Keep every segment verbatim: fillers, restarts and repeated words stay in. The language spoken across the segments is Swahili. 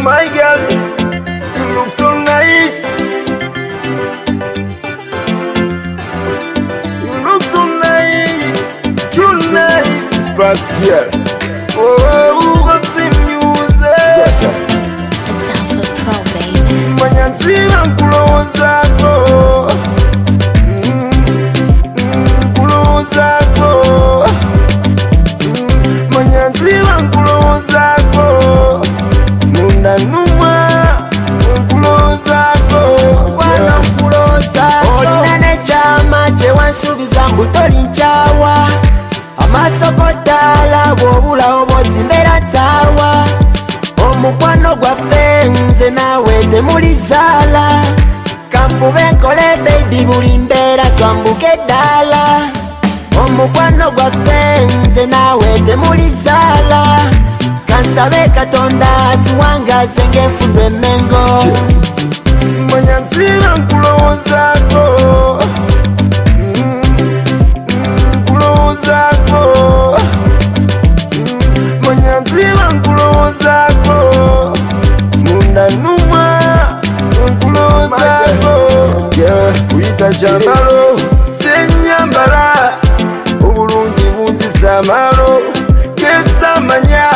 my girl, you look so nice. You look so nice, so nice. Spark here. Oh, what's the music? Yes, sir. It sounds so pro, baby. Manyanzira nkulowozako, nkulowozako, manyanzira nkulowozako, munda numa nkulowozako, kwano nkulowozako. Olina n'ekyama kye wansuubiza mbu tolinchawa, amaaso go ddala bw'obulawo bw'otimbera ntaawa. Omukwano gwaffe nze naawe temulizaala, kanfube nkole baby buli mbeera twambuke eddala. Omukwano gwaffe nze naawe temulizaala, kansabe Katonda tuwangaze ng'enfudu emmengo. manyanzira nkulowozako, nkulowozako, manyanzira nkulowozako, munda numa nkulowozako. Kuyita kyambalo kyenyambala, obulungi bunzisa amalo gesamanya.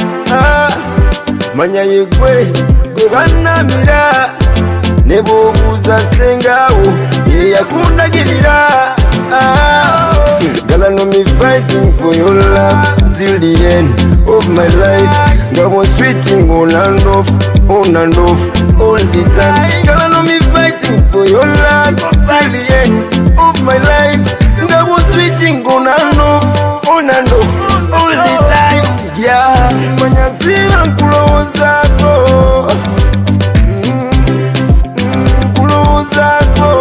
Manya yegwe gwe bannamira, ne bw'obuuza ssengawo ye yakundagirira. Girl, I know me fighting for your love till the end of my life. Nga was sweating on and off, on and off, all the time. Girl, I know me fighting for your love till the end of my life. Nga was sweating on and off, on and off, all the time. Yeah, manyanzira nkulowozako, nkulowozako,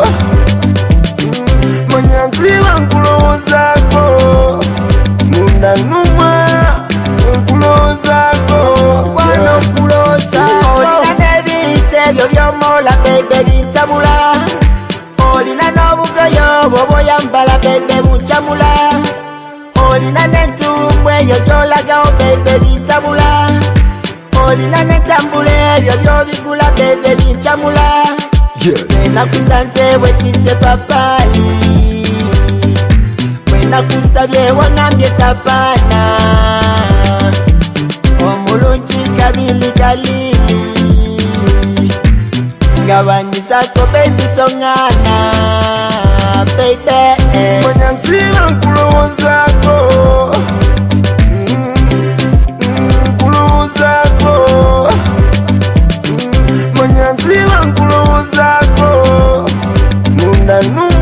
manyanzira nkulowozako, munda numa nkulowozako. Kwano nkulowozako. Olina n'ebiyisa ebyo by'omoola bebe bintabula, olina n'obugoyo bw'oba oyambala bebe buncamula, olina n'entumbu eyo gy'olagawo bebe bintabula, olina n'entambula ebyo by'obigula bebe bincamula. Bwe nakusanze wettise papaali, bwe nakusabye wangambye tapaana, omulungi kabili kalili, nga banyisako baby toŋŋaana baby. Manyanzira nkulowozako, nkulowozako, manyanzira nkulowozako, munda numa